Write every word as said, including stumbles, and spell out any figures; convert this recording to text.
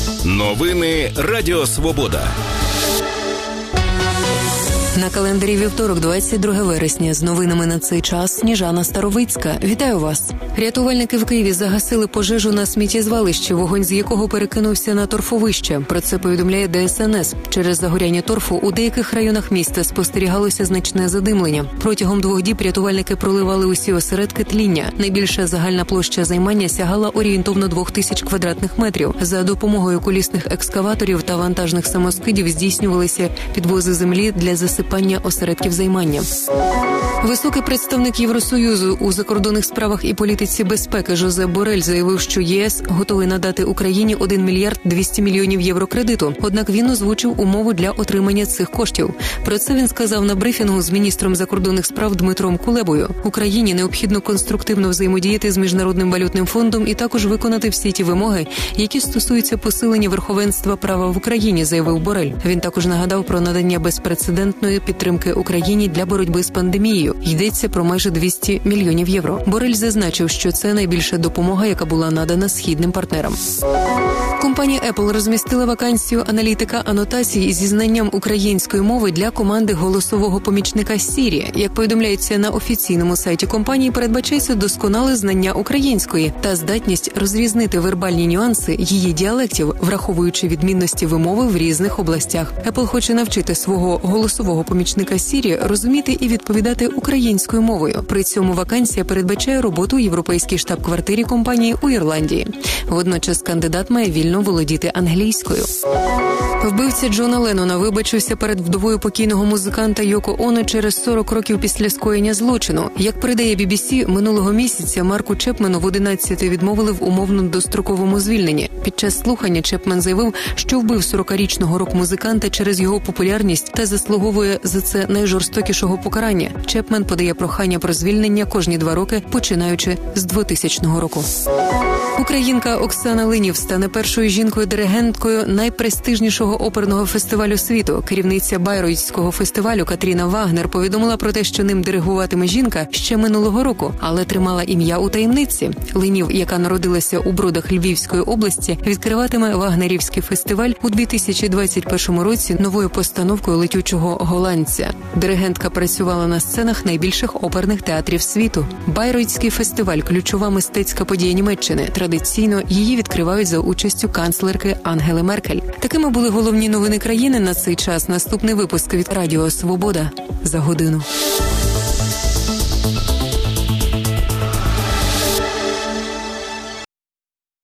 Новини Радіо Свобода. На календарі вівторок, двадцять друге вересня. З новинами на цей час Сніжана Старовицька. Вітаю вас. Рятувальники в Києві загасили пожежу на сміттєзвалищі, вогонь з якого перекинувся на торфовище. Про це повідомляє Де Ес Ен Ес. Через загоряння торфу у деяких районах міста спостерігалося значне задимлення. Протягом двох діб рятувальники проливали усі осередки тління. Найбільша загальна площа займання сягала орієнтовно двох тисяч квадратних метрів. За допомогою колісних екскаваторів та вантажних самоскидів здійснювалися підвози землі для засипання осередків займання. Високий представник Євросоюзу у закордонних справах і політиці безпеки Жозеп Борель заявив, що Є Ес готовий надати Україні один мільярд двісті мільйонів євро кредиту. Однак він озвучив умову для отримання цих коштів. Про це він сказав на брифінгу з міністром закордонних справ Дмитром Кулебою. Україні необхідно конструктивно взаємодіяти з Міжнародним валютним фондом і також виконати всі ті вимоги, які стосуються посилення верховенства права в Україні, заявив Борель. Він також нагадав про надання безпрецедентної підтримки Україні для боротьби з пандемією. Йдеться про майже двісті мільйонів євро. Борель зазначив, що це найбільша допомога, яка була надана східним партнерам. Компанія Apple розмістила вакансію аналітика анотацій зі знанням української мови для команди голосового помічника Siri. Як повідомляється на офіційному сайті компанії, передбачається досконале знання української та здатність розрізнити вербальні нюанси її діалектів, враховуючи відмінності вимови в різних областях. Apple хоче навчити свого голосового помічника Siri розуміти і відповідати українською мовою. При цьому вакансія передбачає роботу у європейській штаб-квартирі компанії у Ірландії. Водночас кандидат має вільно володіти англійською. Вбивця Джона Леннона вибачився перед вдовою покійного музиканта Йоко Оно через сорок років після скоєння злочину. Як передає бі бі сі, минулого місяця Марку Чепмену в одинадцяти відмовили в умовно достроковому звільненні. Під час слухання Чепмен заявив, що вбив сорокарічного рок-музиканта через його популярність та заслуговує за це найжорстокішого покарання. Чепмен подає прохання про звільнення кожні два роки, починаючи з двотисячного року. Українка Оксана Линів стане першою жінкою-диригенткою найпрестижнішого оперного фестивалю світу. Керівниця Байройтського фестивалю Катріна Вагнер повідомила про те, що ним диригуватиме жінка ще минулого року, але тримала ім'я у таємниці. Линів, яка народилася у Бродах Львівської області, відкриватиме Вагнерівський фестиваль у дві тисячі двадцять першому році новою постановкою «Летючого голландця». Диригентка працювала на сценах найбільших оперних театрів світу. Байройтський фестиваль – ключова мистецька подія Німеччини. Традиційно її відкривають за участю канцлерки Ангели Меркель. Такими були головні новини країни на цей час. Наступний випуск від Радіо Свобода за годину.